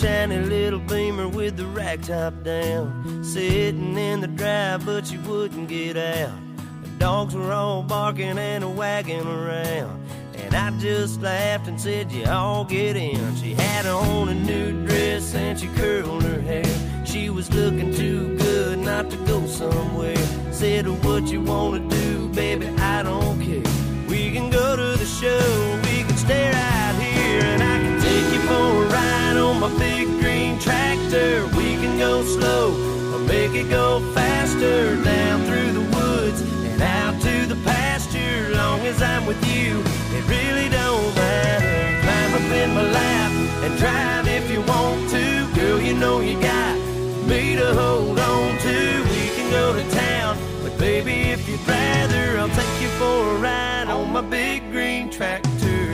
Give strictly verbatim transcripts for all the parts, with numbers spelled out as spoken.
shiny little Beamer with the rack top down, sitting in the drive, but she wouldn't get out. The dogs were all barking and wagging around, and I just laughed and said, you all get in. She had on a new dress and she curled her hair. She was looking too good not to go somewhere. Said, what you wanna do, baby, I don't care. We can go to the show, we can stay right here, and I can take you for a ride on my big green tractor. We can go slow or make it go faster, down through the woods and out to the pasture. Long as I'm with you, it really don't matter. Climb up in my lap and drive if you want to. Girl, you know you got me to hold on to. We can go to town, but baby, if you'd rather, I'll take you for a ride on my big green tractor.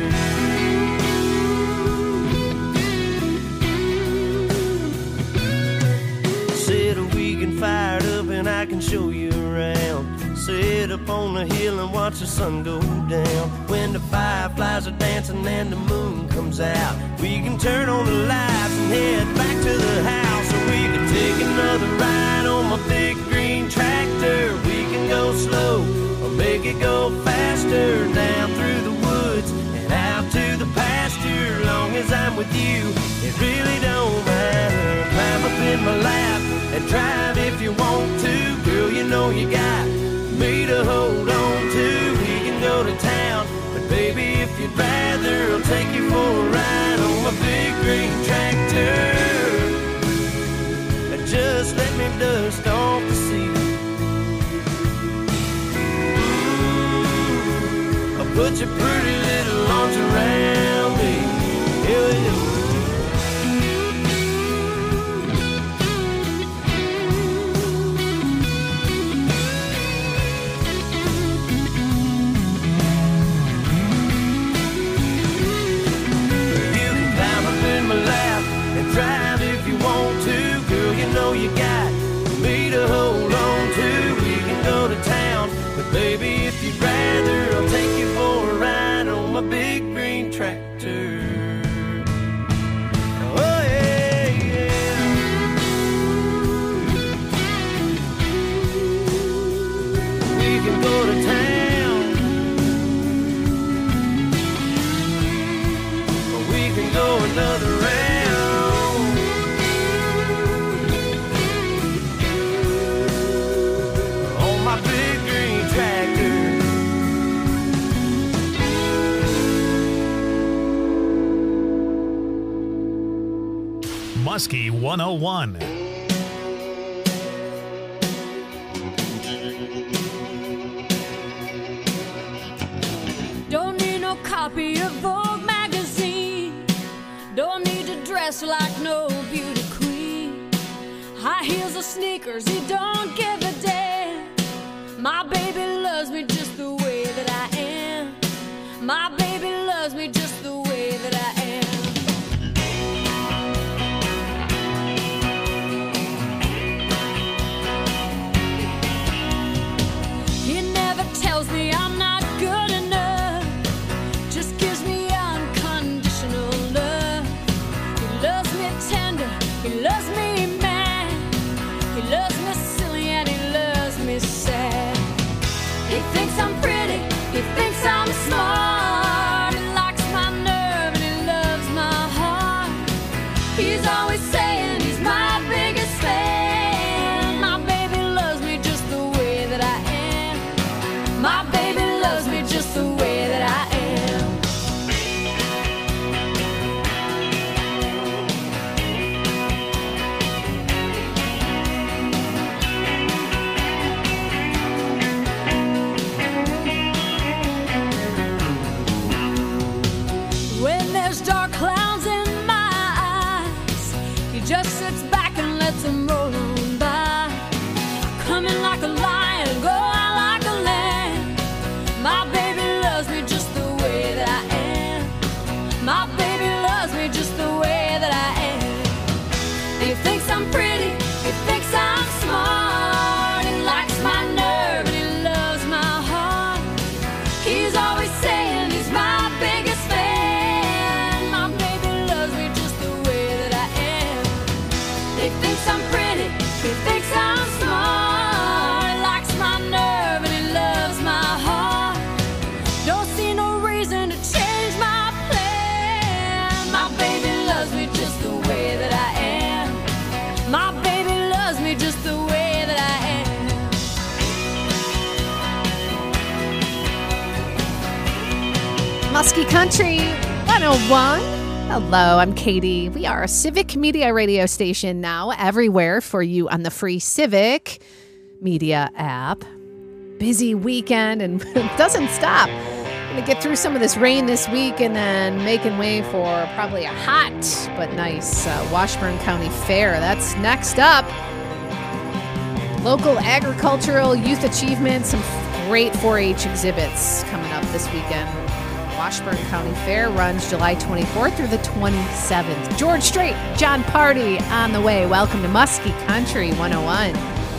Said we can fire it up and I can show you around. Sit up on the hill and watch the sun go down. When the fireflies are dancing and the moon comes out, we can turn on the lights and head back to the house. Or we can take another ride on my big green tractor. We can go slow or make it go faster, down through the woods and out to the pasture. Long as I'm with you, it really don't matter. Climb up in my lap and drive if you want to. Girl, you know you got me to hold on to. We can go to town, but baby, if you'd rather, I'll take you for a ride on my big green tractor. Just let me dust off the seat. Ooh, I'll put your pretty little arms around me. Yeah, yeah. Drive if you want to, girl, you know you got me to hold on to. We can go to town, but baby, if you'd rather, I'll take you for a ride on my big green tractor. Oh yeah, yeah. We can go to town, or we can go another round. Muskie one oh one. Don't need no copy of Vogue magazine. Don't need to dress like no beauty queen. High heels or sneakers, he don't give a damn. My baby loves me just the way that I am. My baby loves me just the way that I am. Tells me I'm not good enough, just gives me unconditional love. He loves me tender, he loves me mad, he loves me silly and he loves me sad. He thinks I'm pretty, he thinks I'm smart, he likes my nerve and he loves my heart. He's always saying he's my biggest fan. My baby loves me just the way that I am. My baby loves me just the way that I am. When there's dark clouds in my eyes, he just sits back and lets them roll on by. Coming like a lion, go out like a lamb. My baby loves me just the way that I am. My baby loves me just the way that I am. He thinks I'm pretty, he thinks I'm smart, he likes my nerve and he loves my heart. He's always saying he's my biggest fan. My baby Muskie Country one oh one. Hello, I'm Katie. We are a Civic Media radio station now everywhere for you on the free Civic Media app. Busy weekend and it doesn't stop. Going to get through some of this rain this week and then making way for probably a hot but nice uh, Washburn County Fair. That's next up. Local agricultural youth achievement, some great four H exhibits coming up this weekend. Washburn County Fair runs July twenty-fourth through the twenty-seventh. George Strait, John Party on the way. Welcome to Muskie Country one oh one.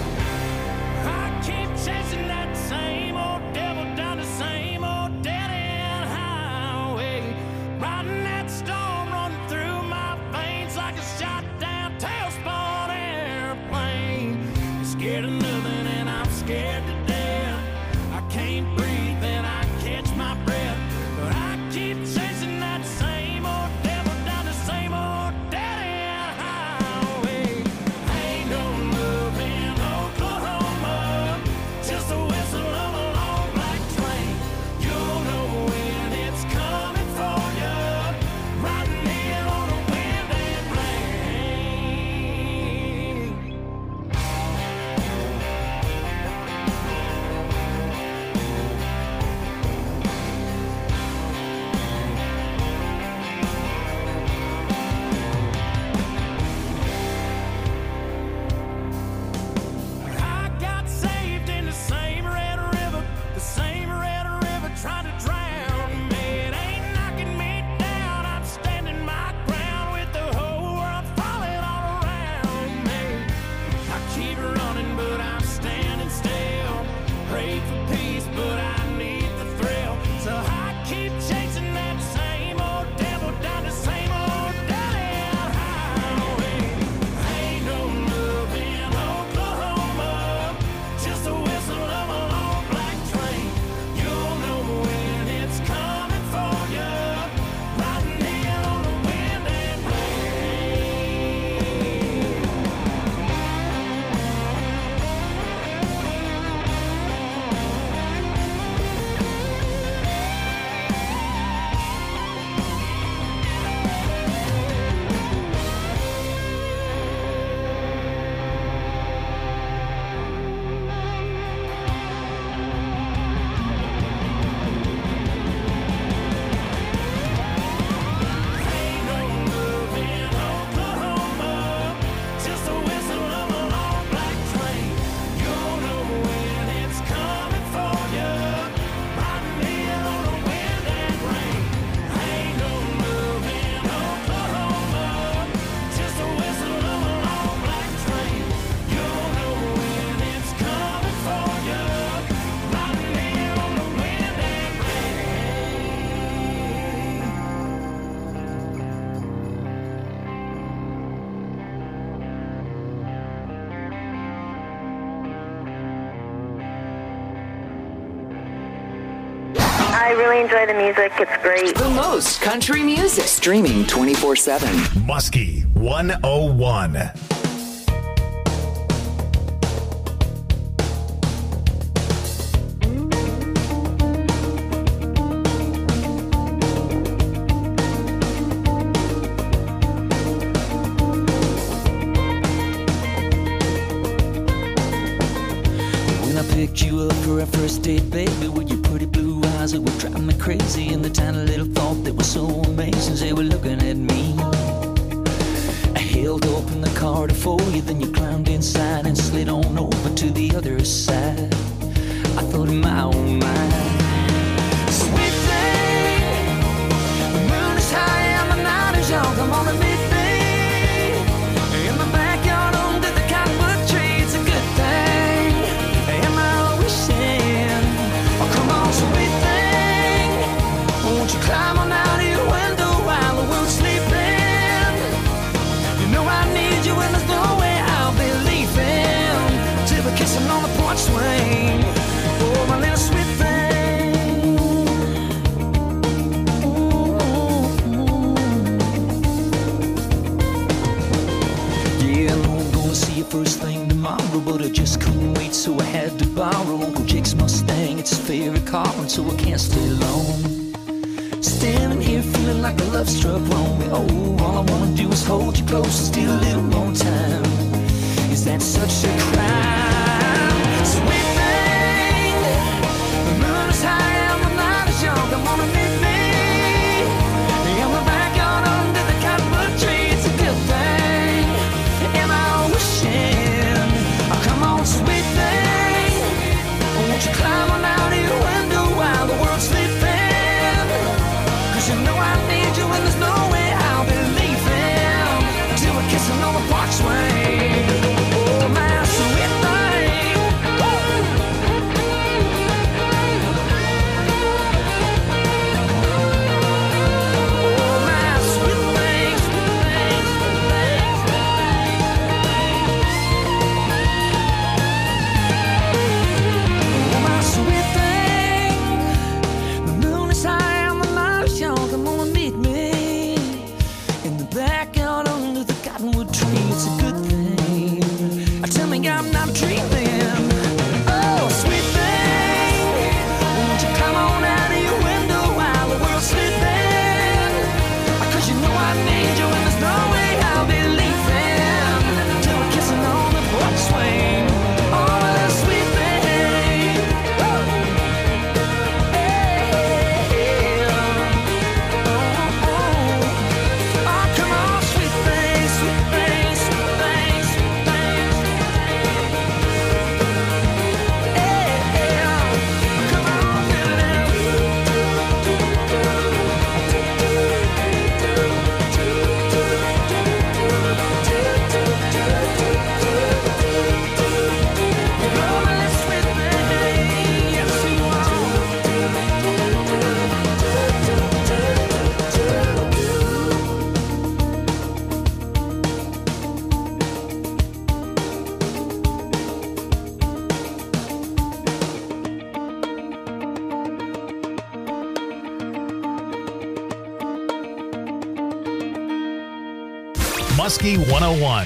I really enjoy the music. It's great. The most country music. Streaming twenty-four seven. Muskie one oh one. When I picked you up for our first date, baby, with your pretty blue eyes, it would drive me crazy. And the tiny little thought that was so amazing, they were looking at me. I held open the car to for you, then you climbed inside and slid on over to the other side. I thought in my own mind, sweet thing, the moon is high and the night is young. Come on and meet me in the backyard under the cottonwood tree. It's a good thing. Am I wishing? Oh, come on, sweet thing, won't you climb on out of your window while the world's sleeping? You know I need you and there's no way I'll be leaving till we're kissing on the porch swing. Oh, my little sweet thing. Yeah, I know I'm gonna see you first thing tomorrow, but I just couldn't wait, so I had to borrow Uncle Jake's Mustang. It's his favorite car, and so I can't stay long. Stay feeling like a love struck wrong. Oh, all I wanna do is hold you close and steal a little more time. Is that such a crime? Sweet thing, the moon is high and the night is young. Come on and meet me in the backyard under the cottonwood tree. It's a good thing. Am I wishing? Oh, come on, sweet thing, won't you climb on out of your window while the world's sleeping? 'Cause you know I need you and there's no way I'll be leaving till we're kissing on the porch swing. Oh, my sweet thing. Oh, my sweet thing, sweet thing, sweet thing, sweet thing. Oh, my sweet thing. The moon is high and the night is young. Come on and meet me in the backyard under the cottonwood tree. It's a good thing. Tell me I'm not dreaming. Oh, sweet thing, won't you come on out of your window while the world's sleeping? 'Cause you know I need you and there's no way I'll be leaving till we're kissing on the porch swing. Oh, my sweet thing. Woo. Hey. Oh, oh. Oh, come on, sweet thing, sweet thing, sweet thing, sweet thing. Yeah, come on, baby. Oh, my sweet thing, yes you are. Muskie one oh one.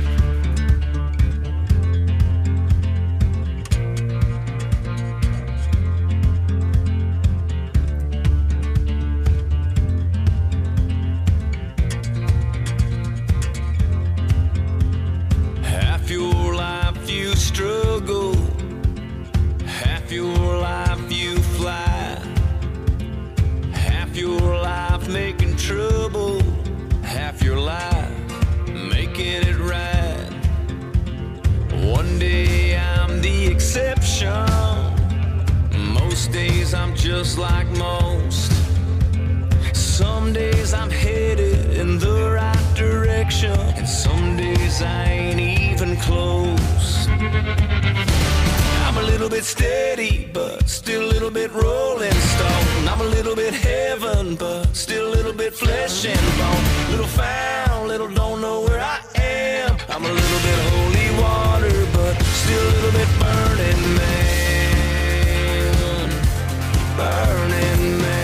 Half your life you struggle, half your life you fly, half your life making trouble, half your life making it right. One day I'm the exception, most days I'm just like most. Some days I'm headed in the right direction, and some days I ain't even close. I'm a little bit steady, but still a little bit rolling stone. I'm a little bit heaven, but still a little bit flesh and bone. Little found, little don't know where I am. I'm a little bit holy water, but still a little bit burning man. Burning man.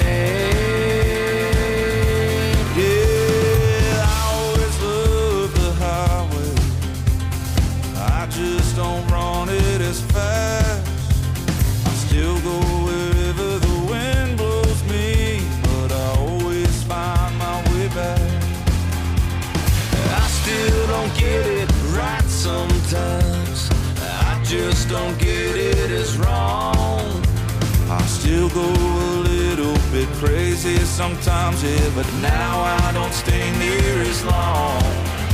Yeah, I always love the highway. I just don't run it as fast. I still go wherever the wind blows me, but I always find my way back. I still don't get it right sometimes. I just don't get it as wrong. I still go a little bit crazy sometimes, yeah, but now I don't stay near as long.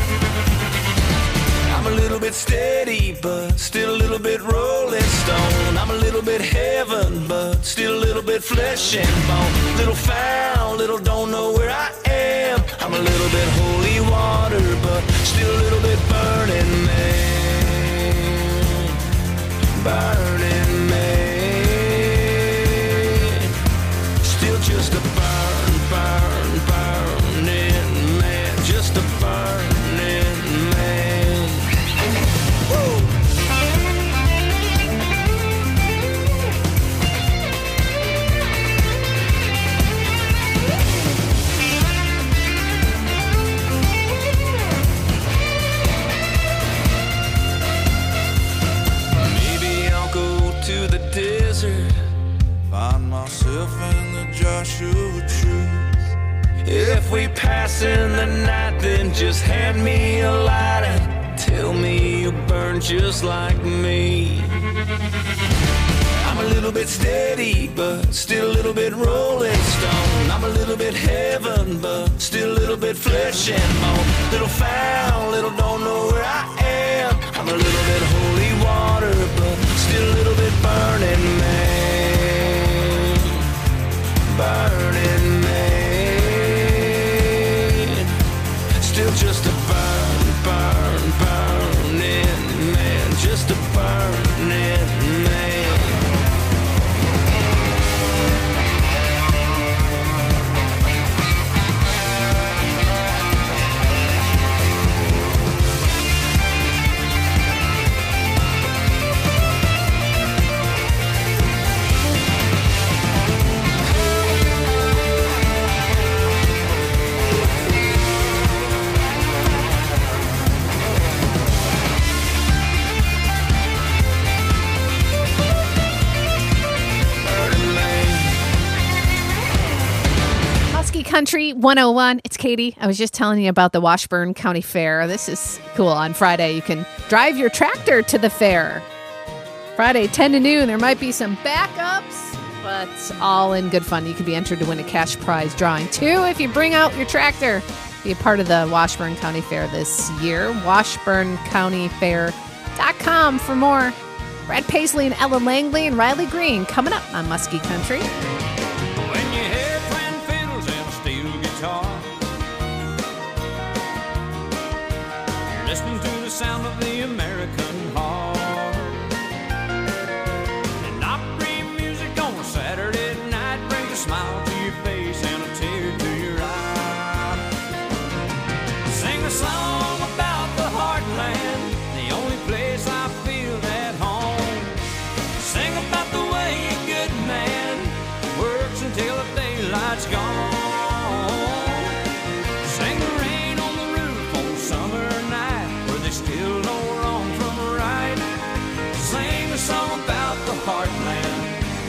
I'm a little bit steady, but still a little bit rolling stone. I'm a little bit heaven, but still a little bit flesh and bone. Little found, little don't know where I am. I'm a little bit holy water, but still a little bit burning man. Burning man. Still just a burn, burn, burning man. Just a burning man. Woo! if we pass in the night, then just hand me a light and tell me you burn just like me. I'm a little bit steady, but still a little bit rolling stone. I'm a little bit heaven, but still a little bit flesh and bone. Little foul, little don't know where I am. I'm a little bit holy water, but still a little bit burning man. Burning man. Still just a burn, burn, burning man. Just a burning man. Country one oh one. It's Katie. I was just telling you about the Washburn County Fair. This is cool. On Friday, you can drive your tractor to the fair. Friday, ten to noon. There might be some backups, but all in good fun. You could be entered to win a cash prize drawing, too, if you bring out your tractor. Be a part of the Washburn County Fair this year. washburn county fair dot com for more. Brad Paisley and Ella Langley and Riley Green coming up on Muskie Country. Listening to the sound of the American heart, and Opry music on a Saturday night brings a smile to your face and a tear to your eye. Sing a song about the heartland, the only place I feel at home. Sing about the way a good man works until the daylight's gone. Sing the rain on the roof on summer still know wrong from right. Sing a song about the heartland.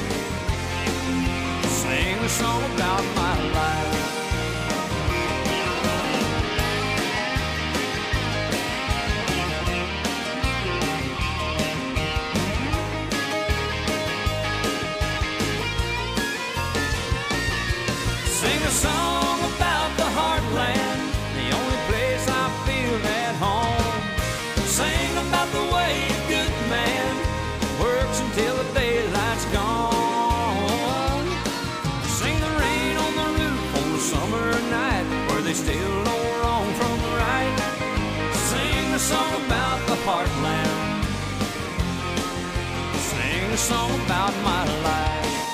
Sing a song about my life. Sing a song about the heartland, the only place I feel at home. Sing about the way a good man works until the daylight's gone. Sing the rain on the roof on the summer night where they still know wrong from right. Sing a song about the heartland. Sing a song about my life.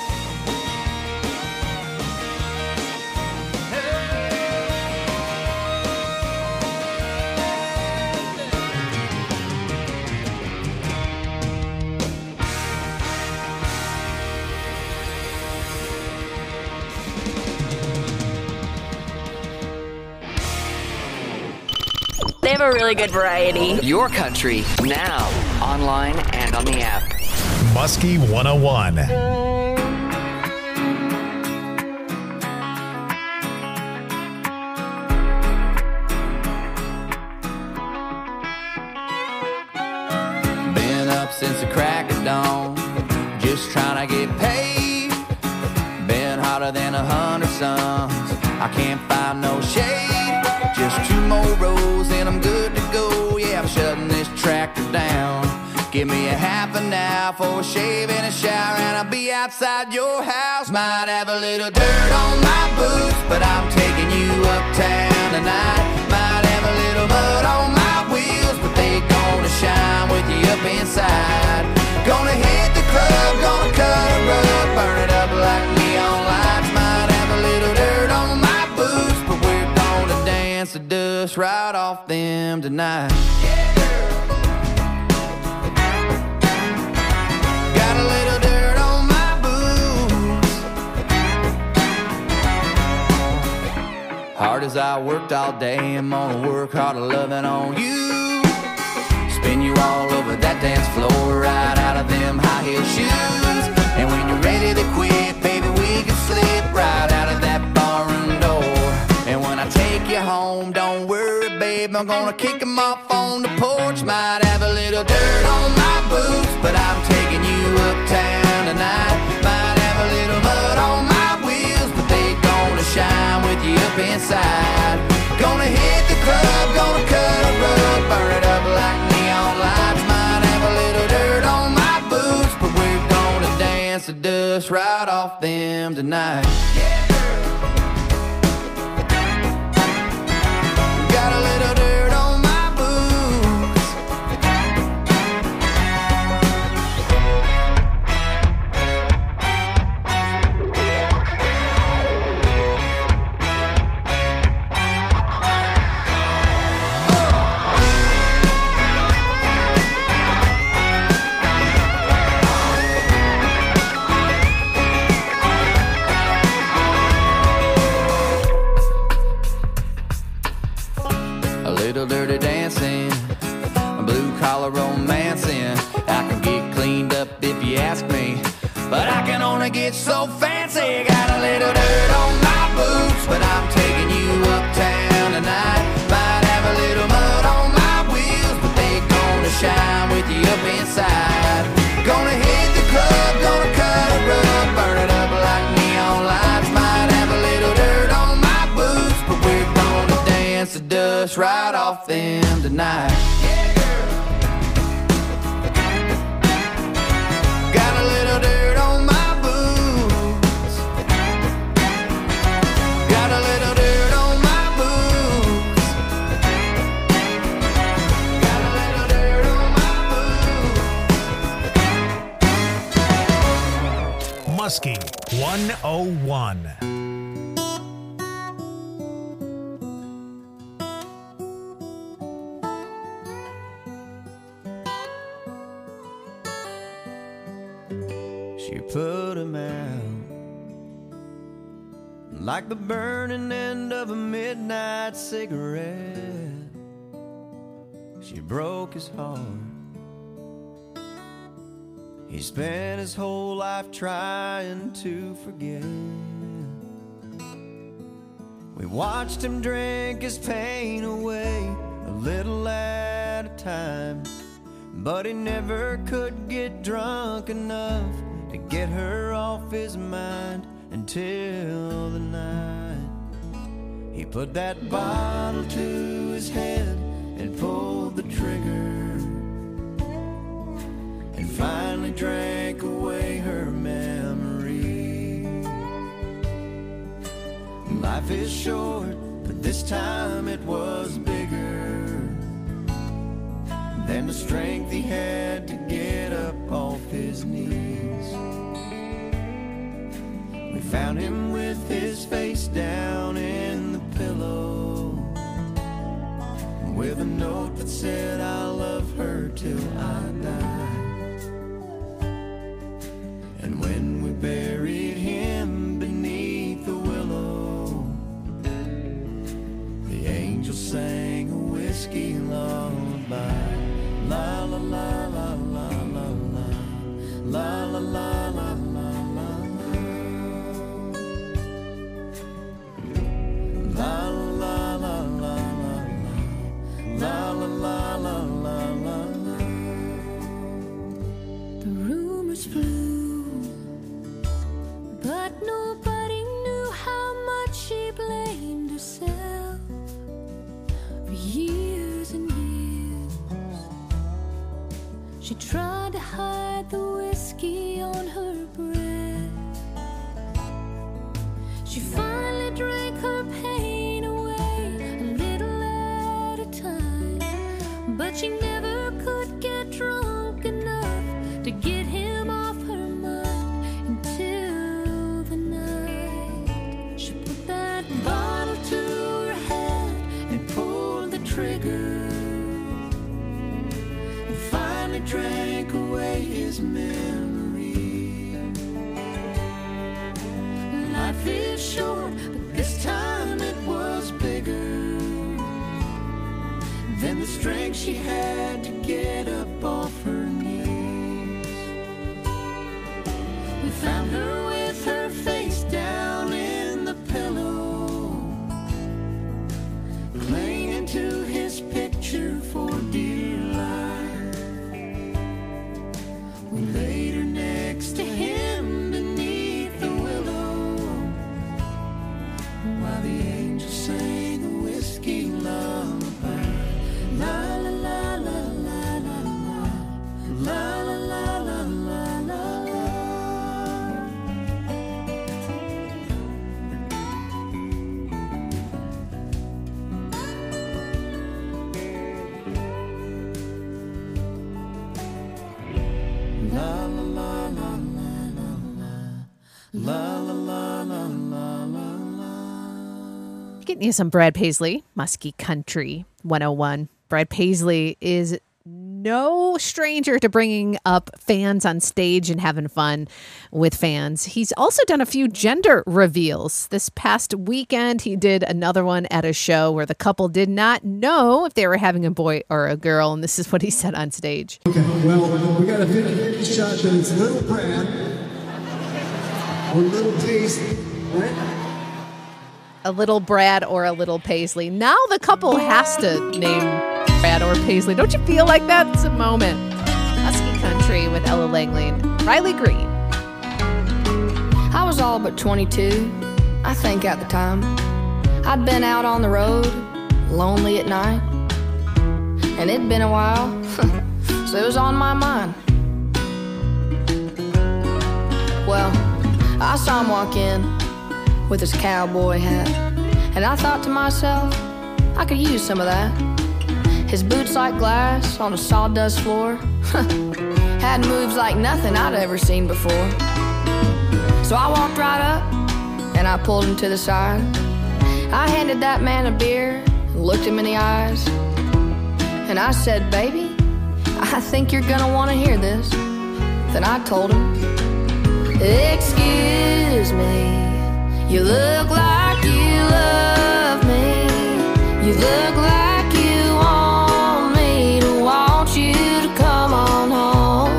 They have a really good variety. Your country, now, online and on the app. Muskie one oh one. Been up since the crack of dawn, just trying to get paid. Been hotter than a hundred suns, I can't find no shade. Just two more rows and I'm good to go. Yeah, I'm shutting this tractor down. Give me a half an hour for a shave and a shower, and I'll be outside your house. Might have a little dirt on my boots, but I'm taking you uptown tonight. Might have a little mud on my wheels, but they gonna shine with you up inside. Gonna hit the club, gonna cut a rug, burn it up like neon lights. Might have a little dirt on my boots, but we're gonna dance the dust right off them tonight. Yeah, girl. Got a little dirt on my boots. Hard as I worked all day, I'm gonna work harder loving on you. Spin you all over that dance floor, right out of them high heel shoes. And when you're ready to quit, baby, we can slip right out of that barroom door. And when I babe. I'm gonna kick 'em off on the porch. Might have a little dirt on my boots, but I'm taking you uptown tonight. Might have a little mud on my wheels, but they gonna shine with you up inside. Gonna hit the club, gonna cut a rug, burn it up like neon lights. Might have a little dirt on my boots, but we're gonna dance the dust right off them tonight. Yeah. Got a little dirt on my boots. Dirty dancing, blue collar romancing. I can get cleaned up if you ask me, but I can only get so fancy. Got a little dirt on my boots, but I'm taking you uptown tonight. Might have a little mud on my wheels, but they gonna shine with you up inside. Gonna hit the club, gonna cut a rug, burn it up like neon lights. Might have a little dirt on my boots, but we're gonna dance the dust right off them tonight. Yeah, girl. Got a little dirt on my boots. Got a little dirt on my boots. Got a little dirt on my boots. Muskie one oh one. She put him out like the burning end of a midnight cigarette. She broke his heart. He spent his whole life trying to forget. We watched him drink his pain away, a little at a time, but he never could get drunk enough to get her off his mind until the night he put that bottle to his head and pulled the trigger, and finally drank away her memory. Life is short, but this time it was bigger than the strength he had to get up off his knees. We found him with his face down in the pillow, with a note that said, "I'll love her till I die." And when we buried him beneath the willow, the angel sang a whiskey lullaby. La la la la la la la, la la la la la la, la la la la la, la la la la la la. The rumors flew, but nobody knew how much she blamed herself for years and years. She tried to hide the whiskey on her breath. She finally drank her pain away, a little at a time, but she never could get drunk enough to get him off her mind until the night she put that bottle to her head and pulled the trigger, and finally drank away his memory. Life is short, but this time it was bigger than the strength she had to get up off her knees. We found her with her face down in the pillow, clinging to his Getting you some Brad Paisley, Muskie Country one oh one. Brad Paisley is no stranger to bringing up fans on stage and having fun with fans. He's also done a few gender reveals. This past weekend, he did another one at a show where the couple did not know if they were having a boy or a girl, and this is what he said on stage. Okay, well, we got a fifty-fifty shot that it's little Brad or little Paisley, right? A little Brad or a little Paisley. Now the couple has to name Brad or Paisley. Don't you feel like that? It's a moment. Muskie Country with Ella Langley and Riley Green. I was all but twenty-two, I think at the time. I'd been out on the road, lonely at night. And it'd been a while, so it was on my mind. Well, I saw him walk in with his cowboy hat, and I thought to myself, I could use some of that. His boots like glass on a sawdust floor had moves like nothing I'd ever seen before. So I walked right up and I pulled him to the side. I handed that man a beer and looked him in the eyes, and I said, baby, I think you're gonna want to hear this. Then I told him, excuse me, you look like you love me. You look like you want me to want you to come on home.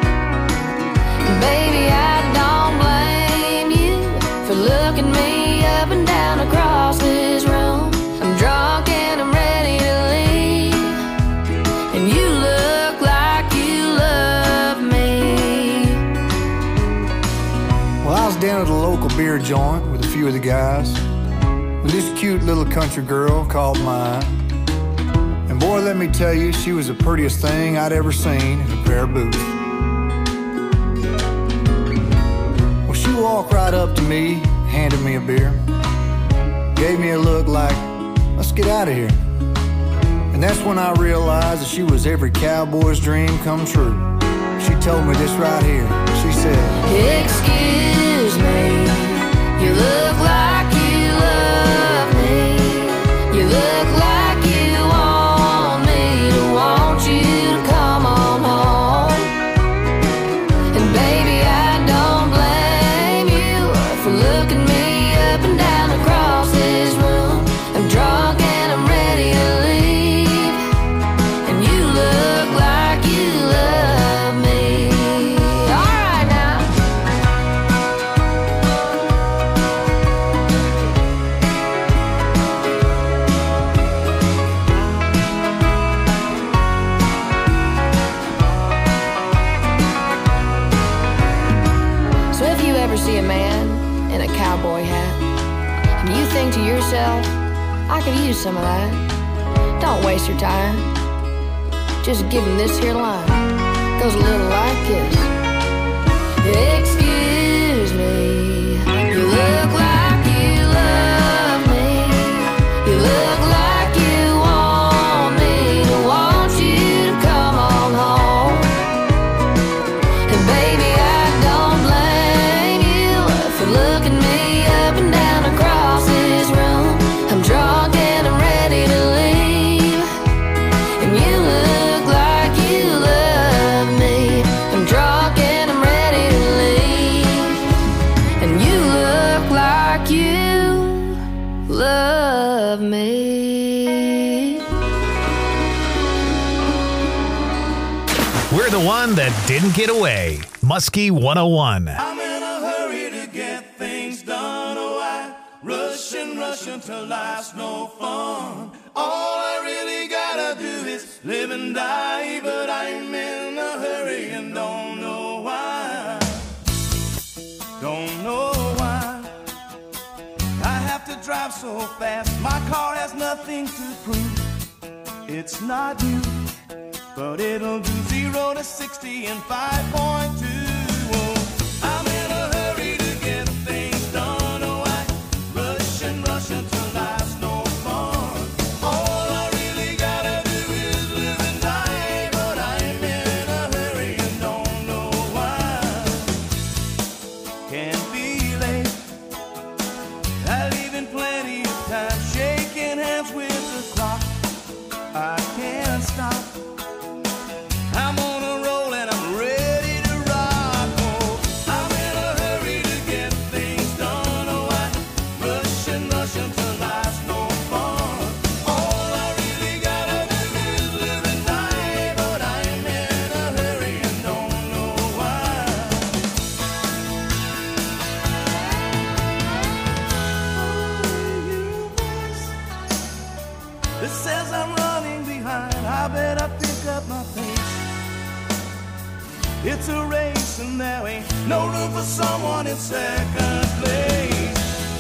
Baby, I don't blame you for looking me up and down across this room. I'm drunk and I'm ready to leave, and you look like you love me. Well, I was down at a local beer joint with a few of the guys. This cute little country girl caught my eye. And boy, let me tell you, she was the prettiest thing I'd ever seen in a pair of boots. Well, she walked right up to me, handed me a beer, gave me a look like, let's get out of here. And that's when I realized that she was every cowboy's dream come true. She told me this right here. She said, excuse me, you look like you love me. You look like you want me to want you to come on home. And baby, I don't blame you for looking me up and down across this room. I'm drunk and I'm ready to leave, and you look like you love me. All right now. So if you ever see a man in a cowboy hat, and you think to yourself, I could use some of that, don't waste your time. Just give him this here line. Goes a little like this. Excuse me, you look like you love me. You look like you want me to want you to come on home. And baby, I don't blame you for looking me up and down across this room. I'm drunk and I'm ready to leave, and you look like you love me. I'm drunk and I'm ready to leave, and you look like you love me. We're the one that didn't get away. Muskie one oh one. I'm in a hurry to get things done. Oh, I rush and rush until life's no fun. All I really gotta do is live and die, but I'm in a hurry and don't know why. Don't know why I have to drive so fast. My car has nothing to prove. It's not new, but it'll do zero to sixty in five point two. Oh, I'm in a hurry to get things done. Oh, I rush and rush until life's no fun. All I really gotta do is live and die, but I'm in a hurry and don't know why. Can't be late, I leave in plenty of time. that says I'm running behind. I better pick up my pace. It's a race and there ain't no room for someone in second place.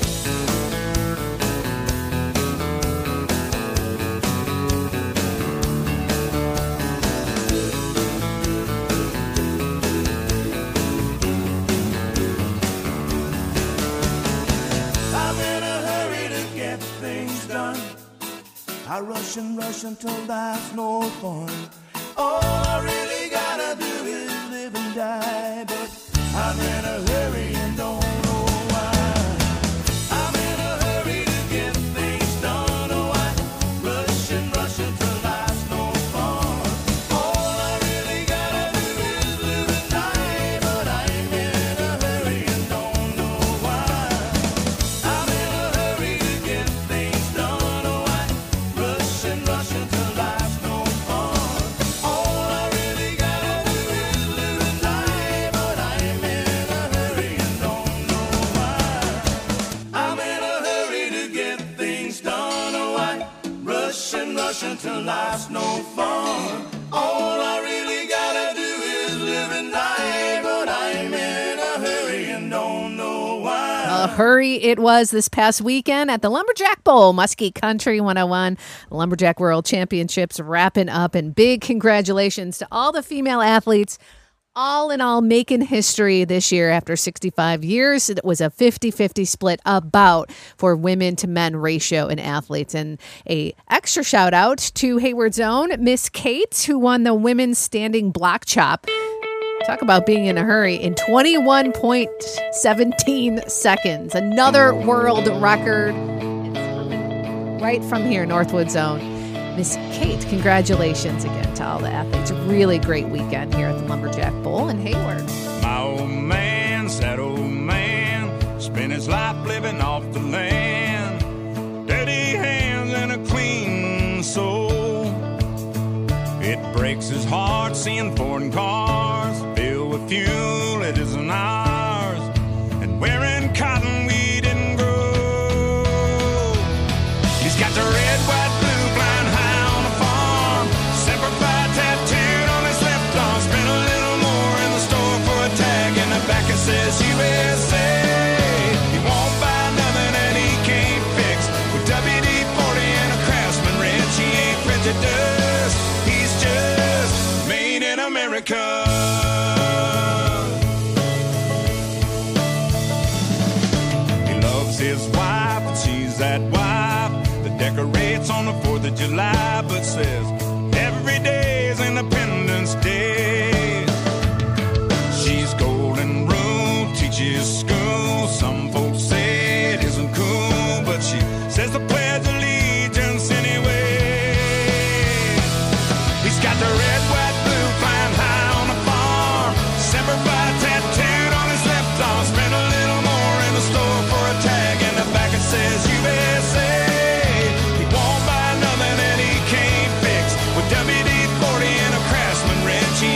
I rush and rush until there's no fun. All I really gotta do is live and die, but I'm in a hurry and don't know why. I'm in a hurry to get things done. Oh, I rush and rush until there's no fun. All I really gotta do is live and die, but I'm in a hurry and don't know why. I'm in a hurry to get things done. Oh, I rush and rush until there's no fun. All I really gotta do is live and die, but I'm in a hurry and don't know why. I'm in a hurry to get things done. Oh, I rush and rush until there's no fun. All I really gotta do is live and die, but I'm in a hurry and don't know why. A hurry it was this past weekend at the Lumberjack Bowl, Muskie Country one oh one. The Lumberjack World Championships wrapping up, and big congratulations to all the female athletes. All in all, making history this year after sixty-five years. It was a fifty-fifty split about for women to men ratio in athletes. And a extra shout out to Hayward's own Miss Kate, who won the women's standing block chop. Talk about being in a hurry in twenty-one point one seven seconds. Another world record right from here, Northwood Zone. Miss Kate, congratulations again to all the athletes. Really great weekend here at the Lumberjack Bowl in Hayward. My old man, sad old man, spent his life living off the land. Dirty hands and a clean soul. It breaks his heart seeing foreign cars filled with fuel it isn't ours, and wearing cotton we didn't grow. He's got the red, white, blue, flying high on the farm, Semper Fi tattooed on his left arm. Spent a little more in the store for a tag, and the back it says U S A. He won't buy nothing that he can't fix. With W D forty and a Craftsman wrench, he ain't prejudiced. He's just made in America. He loves his wife, and she's that wife that decorates on the fourth of July, but says every day is Independence Day. She's golden rule, teaches school. Some folks say it isn't cool, but she says the Pledge of Allegiance anyway. He's got the red, white, blue, flying high on the farm, Semper Fi tattooed on his left arm. Spent a little more in the store for a tag, and the back it says U S A. He won't buy nothing that he can't fix. With W D forty and a Craftsman wrench, he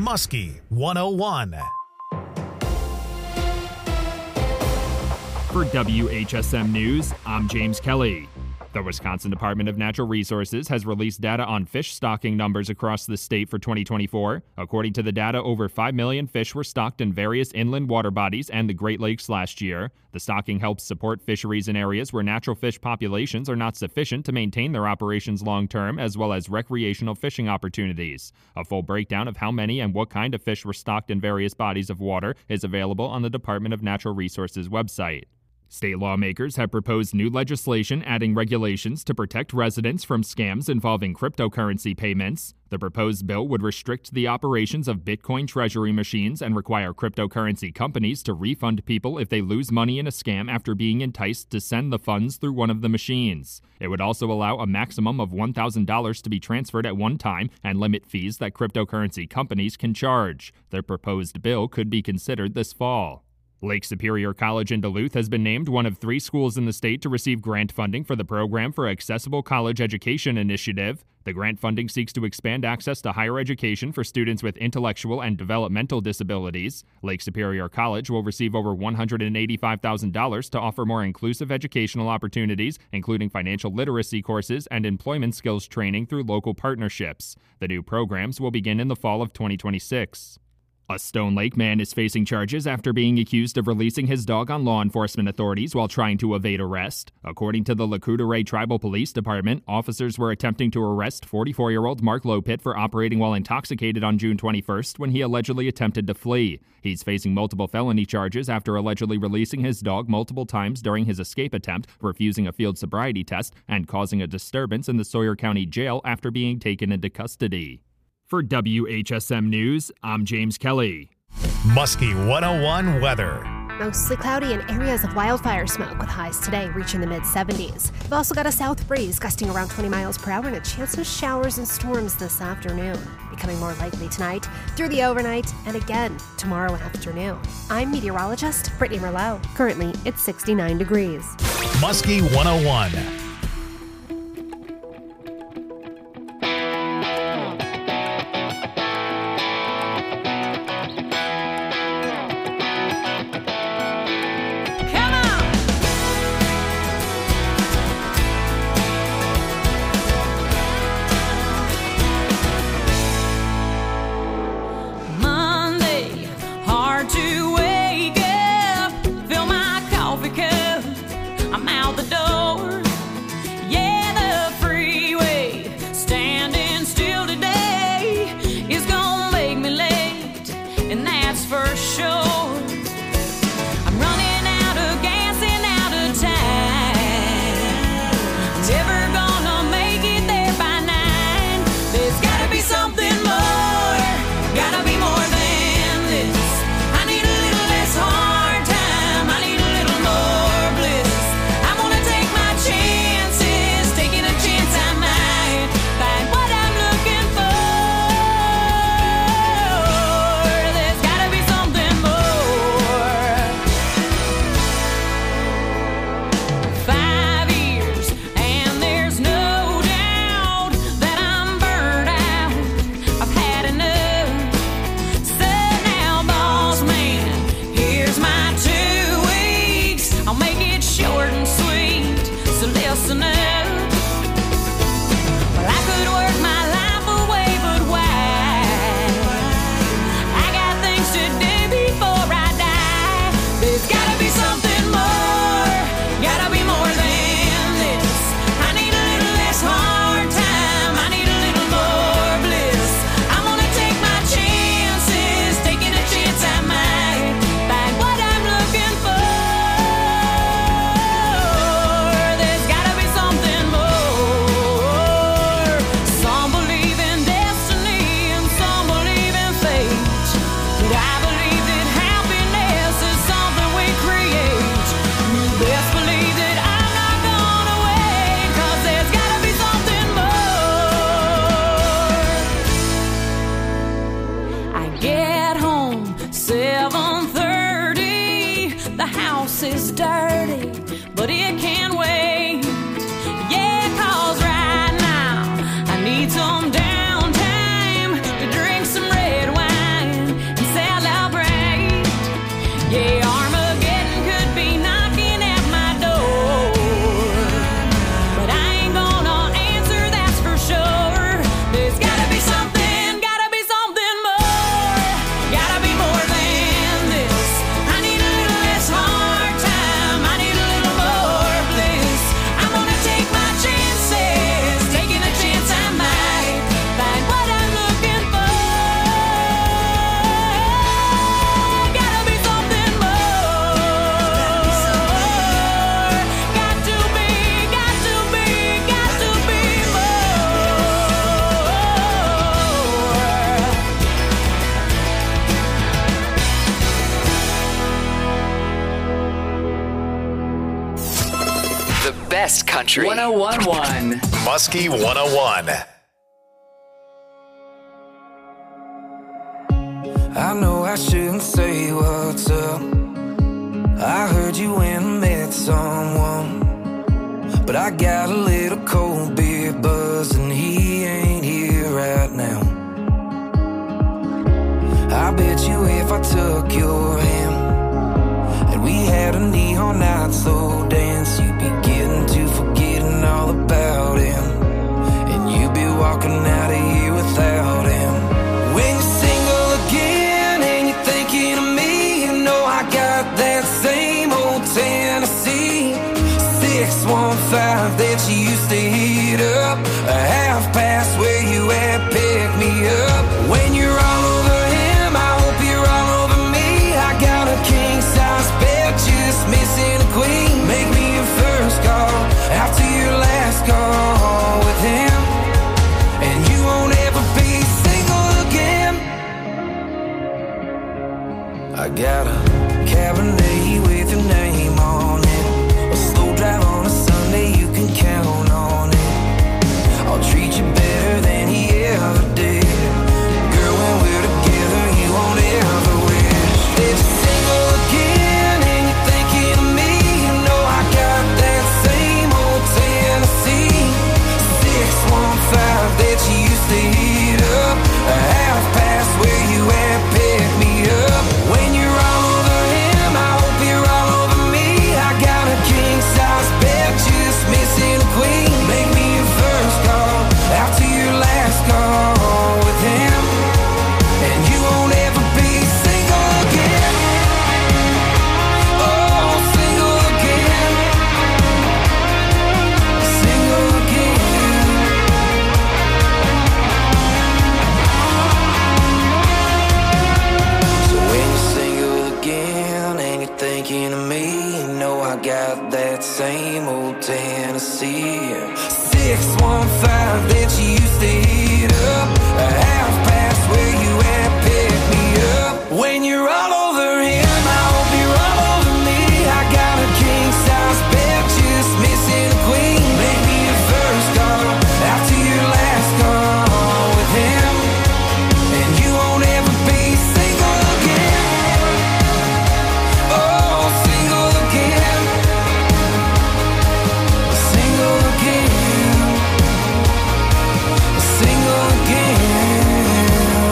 Muskie one oh one. For W H S M News, I'm James Kelly. The Wisconsin Department of Natural Resources has released data on fish stocking numbers across the state for twenty twenty-four. According to the data, over five million fish were stocked in various inland water bodies and the Great Lakes last year. The stocking helps support fisheries in areas where natural fish populations are not sufficient to maintain their operations long-term, as well as recreational fishing opportunities. A full breakdown of how many and what kind of fish were stocked in various bodies of water is available on the Department of Natural Resources website. State lawmakers have proposed new legislation adding regulations to protect residents from scams involving cryptocurrency payments. The proposed bill would restrict the operations of Bitcoin treasury machines and require cryptocurrency companies to refund people if they lose money in a scam after being enticed to send the funds through one of the machines. It would also allow a maximum of one thousand dollars to be transferred at one time and limit fees that cryptocurrency companies can charge. The proposed bill could be considered this fall. Lake Superior College in Duluth has been named one of three schools in the state to receive grant funding for the Program for Accessible College Education initiative. The grant funding seeks to expand access to higher education for students with intellectual and developmental disabilities. Lake Superior College will receive over one hundred eighty-five thousand dollars to offer more inclusive educational opportunities, including financial literacy courses and employment skills training through local partnerships. The new programs will begin in the fall of twenty twenty-six. A Stone Lake man is facing charges after being accused of releasing his dog on law enforcement authorities while trying to evade arrest. According to the Lac-Courte Tribal Police Department, officers were attempting to arrest forty-four-year-old Mark Lopit for operating while intoxicated on June twenty-first when he allegedly attempted to flee. He's facing multiple felony charges after allegedly releasing his dog multiple times during his escape attempt, refusing a field sobriety test, and causing a disturbance in the Sawyer County Jail after being taken into custody. For W H S M News, I'm James Kelly. Muskie one oh one weather. Mostly cloudy and areas of wildfire smoke with highs today reaching the mid seventies. We've also got a south breeze gusting around twenty miles per hour and a chance of showers and storms this afternoon, becoming more likely tonight, through the overnight, and again tomorrow afternoon. I'm meteorologist Brittany Merlot. Currently, it's sixty-nine degrees. Muskie one oh one. Is dirty, but it can wait. Yeah, 'cause right now I need some downtime to drink some red wine. best country. one oh one point one. Muskie one oh one. I know I shouldn't say what's up. I heard you went and met someone, but I got a little cold beer buzz and he ain't here right now. I bet you if I took your hand and we had a neon night slow dance, you'd be getting to forgetting all about him, and you'd be walking out of here without him. When you're single again and you're thinking of me, you know I got that same old Tennessee six one five that you used to heat up, a half past where you at, pick me up. When you're all over him, I hope you're all over me. I got a king-size bed, just missing a queen. Make me your first call after your last call with him, and you won't ever be single again. I got a Cabernet with your name on it, a slow drive on a Sunday, you can count on it. I'll treat you better than he ever did. Girl, when we're together, you won't ever wish that you're single again and you're thinking of me. You know I got that same old Tennessee six one five that you used to heat up, a half past where you at, pick me up. When you're all over him, I hope you're all over me. I got a king-size bed, just missing a queen. Make me your first call after your last call with him, and you won't ever be single again. Oh, single again. Single again. So when you're single again and you're thinking of me, you know I got that same old Tennessee six one five that you used to heat up, a half past where you at, pick me up. When you're all over him, I hope you're all over me. I got a king-size bed, just missing a queen. Make me your first call after your last call with him, and you won't ever be single again. Oh, single again. Single again. Single again.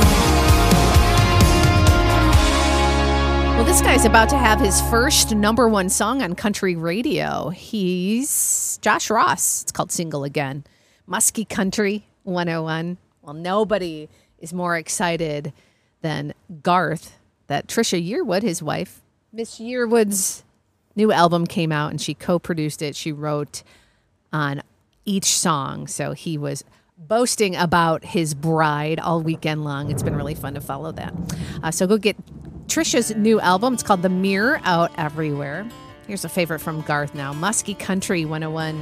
Well, this guy's about to have his first number one song on country radio. He's Josh Ross. It's called Single Again. Muskie Country one oh one. Well, nobody is more excited than Garth that Trisha Yearwood, his wife, Miss Yearwood's new album came out and she co-produced it. She wrote on each song. So he was boasting about his bride all weekend long. It's been really fun to follow that. Uh, so go get Trisha's new album. It's called The Mirror, out everywhere. Here's a favorite from Garth now. Muskie Country one oh one.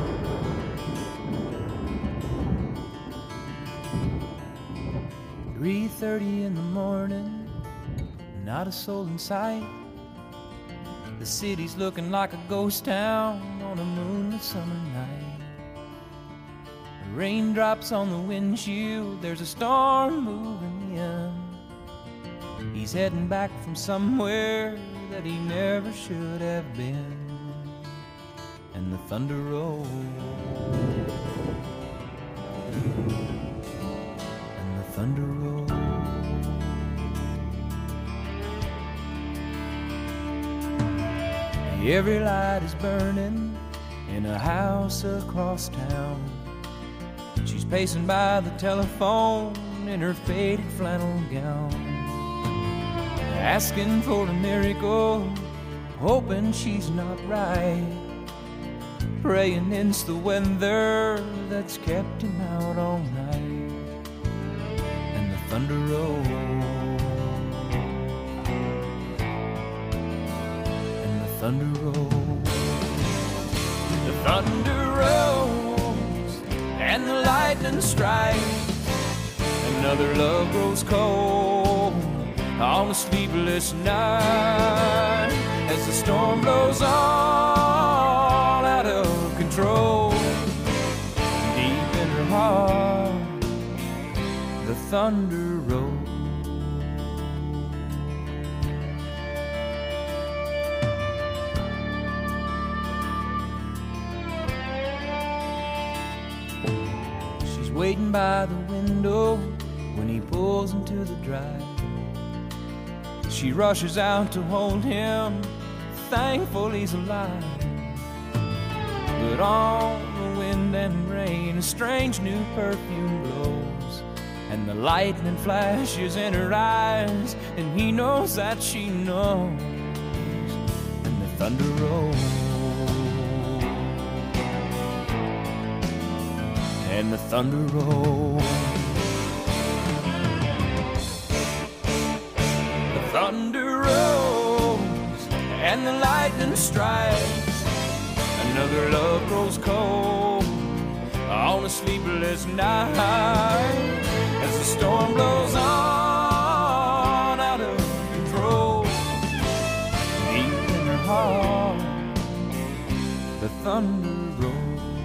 three thirty in the morning, not a soul in sight. The city's looking like a ghost town on a moonlit summer night. The raindrops on the windshield, there's a storm moving in. He's heading back from somewhere that he never should have been. And the thunder rolls, and the thunder rolls. Every light is burning in a house across town. She's pacing by the telephone in her faded flannel gown, asking for a miracle, hoping she's not right, praying it's the weather that's kept him out all night. And the thunder rolls, and the thunder rolls, the thunder rolls, and the lightning strikes. Another love grows cold on a sleepless night as the storm blows all out of control. heart, the thunder rolls. She's waiting by the window when he pulls into the drive. She rushes out to hold him, thankful he's alive. But on the wind and rain, a strange new perfume blows, and the lightning flashes in her eyes, and he knows that she knows, and the thunder rolls, and the thunder rolls. The thunder rolls, and the lightning strikes. Another love grows cold on a sleepless night as the storm blows on out of control. Deep in her heart, the thunder rolls.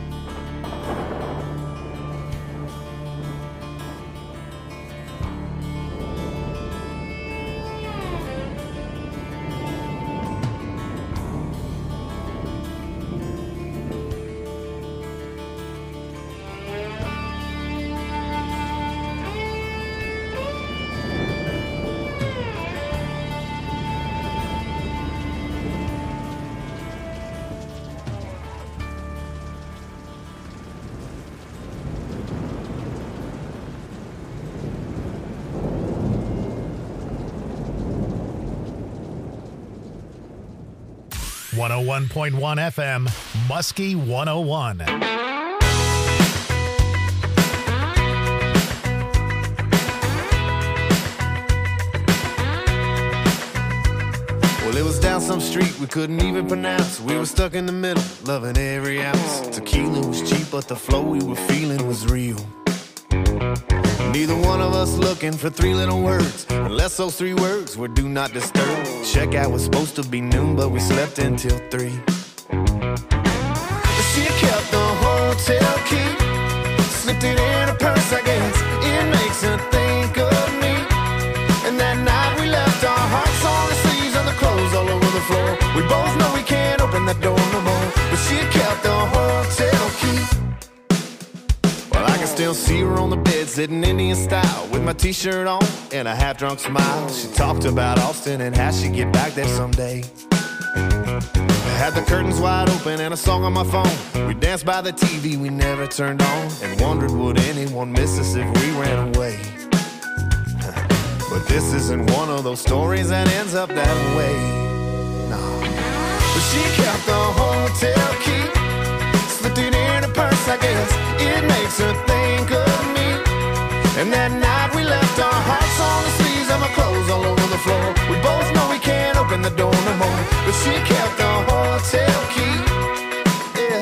one oh one point one F M, Muskie one oh one. Well, it was down some street we couldn't even pronounce. We were stuck in the middle, loving every ounce. Tequila was cheap, but the flow we were feeling was real. Neither one of us looking for three little words, unless those three words were do not disturb. Checkout was supposed to be noon, but we slept until three. She kept the hotel key, slipped it in her purse, I guess. It makes her think of me. And that night we left our hearts on the sleeves and the clothes all over the floor. We both know we can't open that door no more, but she kept the hotel key. I can still see her on the bed, sitting Indian style, with my t-shirt on and a half-drunk smile. She talked about Austin and how she'd get back there someday. I had the curtains wide open and a song on my phone. We danced by the T V we never turned on, and wondered would anyone miss us if we ran away. But this isn't one of those stories that ends up that way. No. But she kept the hotel key, slipped it in her purse, I guess. It makes her think of me. And that night we left our hearts on the sleeves and my clothes all over the floor. We both know we can't open the door no more, but she kept the hotel key. Yeah.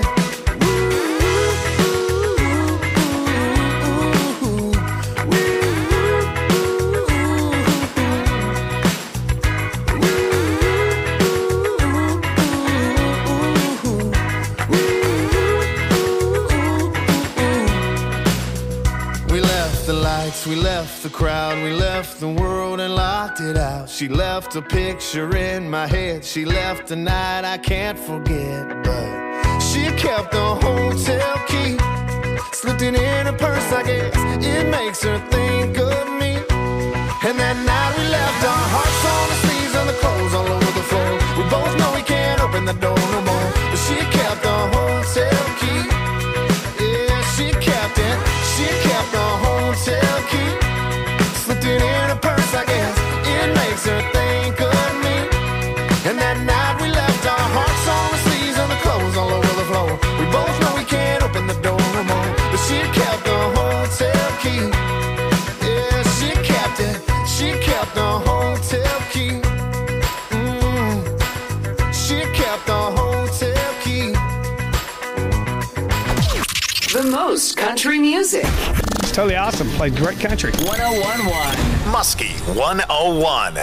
We left the crowd, we left the world and locked it out. She left a picture in my head, she left a night I can't forget. But she kept the hotel key, slipped it in her purse, I guess. It makes her think of me. And that night we left our hearts on the sleeves and the clothes all over the floor. We both know we can't open the door no more, but she kept the hotel key. Yeah, she kept it, she kept the hotel key, slipped it in her purse, I guess. It makes her think of me. And that night we left our hearts on the sleeves and the clothes all over the floor. We both know we can't open the door no more, but she kept the hotel key. Yeah, she kept it, she kept the hotel key. Mm. She kept the hotel key. The most country music. It's totally awesome. Played great country. one oh one point one Muskie one oh one.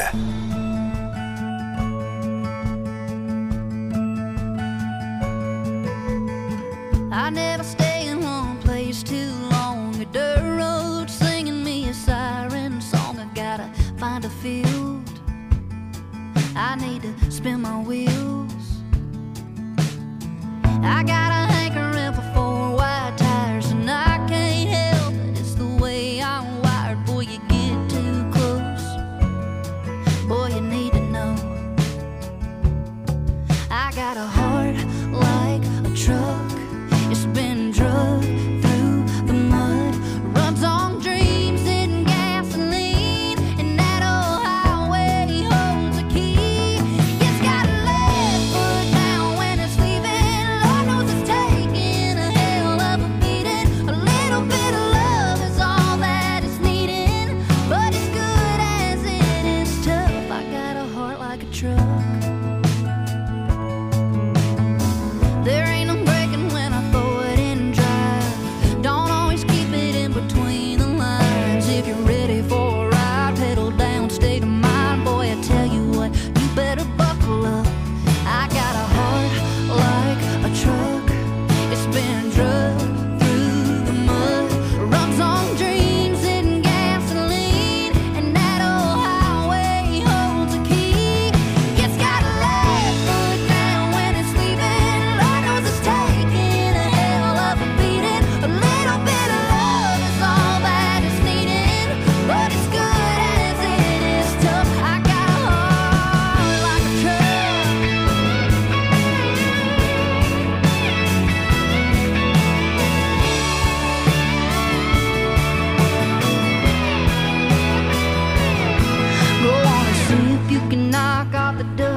I never stay in one place too long.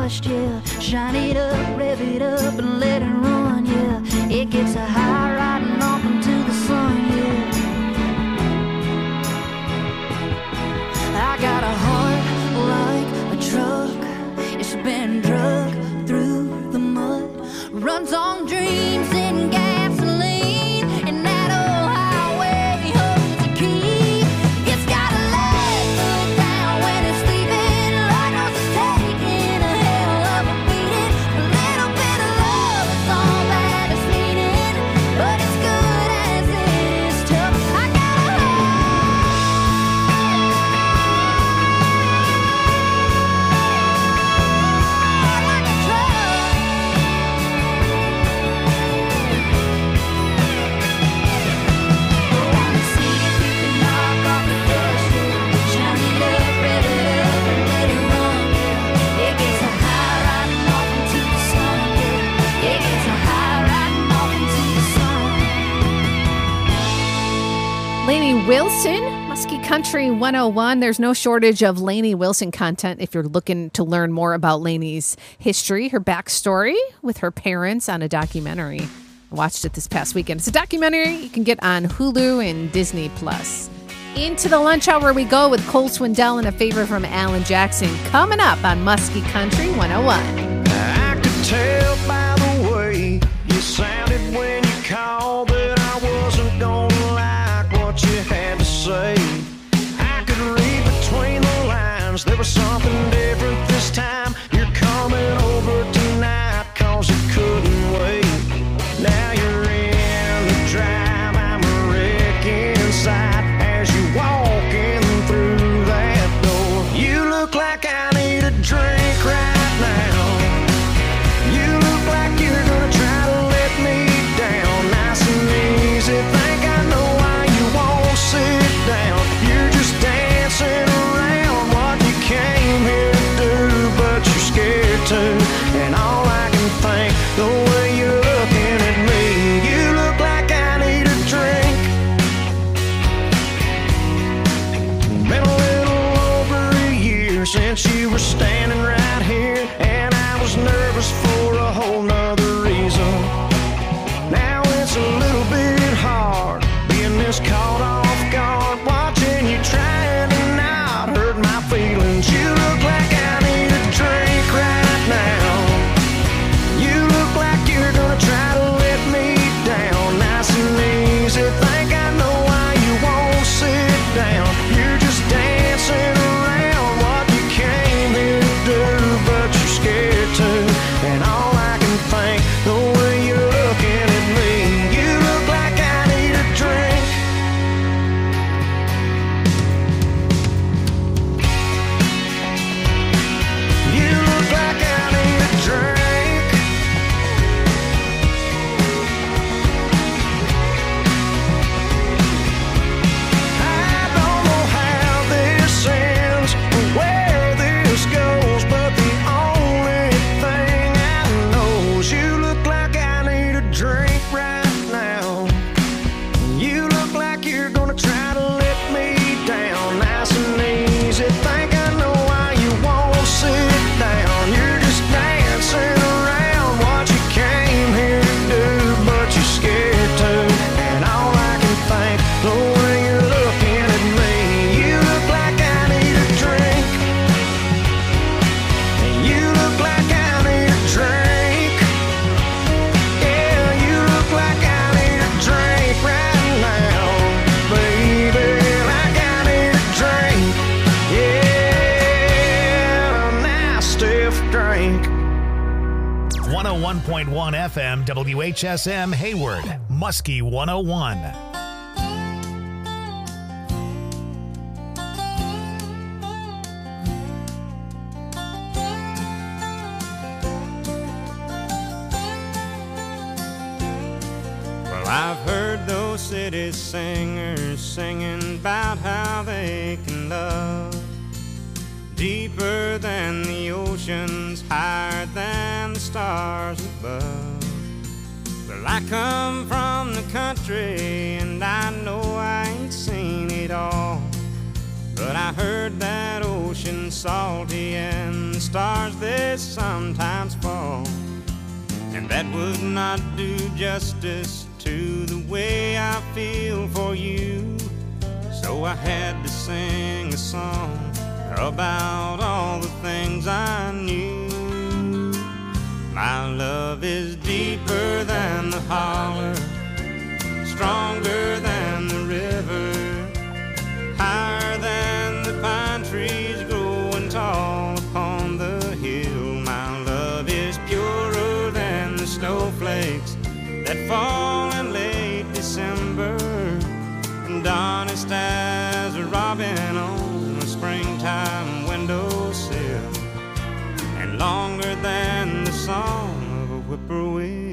dust, yeah. Shine it up, rev it up, and let it run, yeah. It gets a high riding off into the sun, yeah. I got a heart like a truck. It's been drug through the mud. Runs on dreams and gasoline. And that old highway holds the key. It's got a leg foot down when it's sleeping. Lord knows it's taking a hell of a beating. A little bit of love is all that it's needing. But it's good as it is tough. I got a Lainey Wilson, Muskie Country one oh one. There's no shortage of Lainey Wilson content if you're looking to learn more about Lainey's history, her backstory with her parents on a documentary. I watched it this past weekend. It's a documentary you can get on Hulu and Disney Plus. Into the lunch hour we go with Cole Swindell and a favor from Alan Jackson coming up on Muskie Country one oh one. I could tell by the way you sounded when you called that I wasn't gonna like what you had to say. I could read between the lines, there was something different this time. You're coming over tonight cause you couldn't wait. Now you're in the drive, I'm a wreck inside as you walking through that door. You look like I need a drink right now. You look like you're gonna try to let me down. Nice and easy, think I know why you won't sit down. You're just dancing around what you came here to do, but you're scared to. And all I can think, the way you're looking at me, you look like I need a drink. Been a little over a year since you were standing right here, and I was nervous for a whole nother reason. Now it's a little bit hard being this caught off guard, watching you trying to not hurt my feelings. You look like I need a drink right now. You look like you're gonna try to let me down. Nice and easy, think I know why you won't sit down. You're just dancing around what you came here to do, but you're scared to. And all I can think, the way you're looking at me, you look like I need a drink. You look like I need a drink. I don't know how this ends or where this goes, but the only thing I know is you look like I need a drink right now. You look like you're gonna try to let me down. Nice and easy, think I know why you won't sit down. You're just dancing around what you came here to do, but you're scared to. And all I can think, the way you're looking at me, you look like I need a drink. You look like I need a drink. Yeah, you look like I need a drink right now, baby. Like I need a drink. Yeah, a nice stiff drink. one oh one point one F M W H S M Hayward, Muskie one oh one. Well, I've heard those city singers singing about how they can love deeper than the oceans, higher than the stars above. Well, I come from the country and I know I ain't seen it all, but I heard that ocean and salty, and the stars they sometimes fall. And that would not do justice to the way I feel for you. So I had to sing a song about all the things I knew. My love is deeper than the holler, stronger than the river, higher than the pine trees growing tall upon the hill. My love is purer than the snowflakes that fall in late December, and honest as a robin on a springtime windowsill, and longer than the song of a whippoorwill.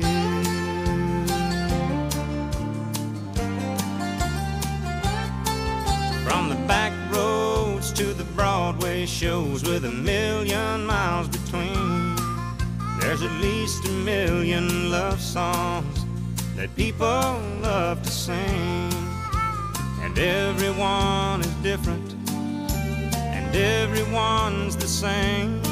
From the back roads to the Broadway shows with a million miles between, there's at least a million love songs that people love to sing. And everyone is different, and everyone's the same.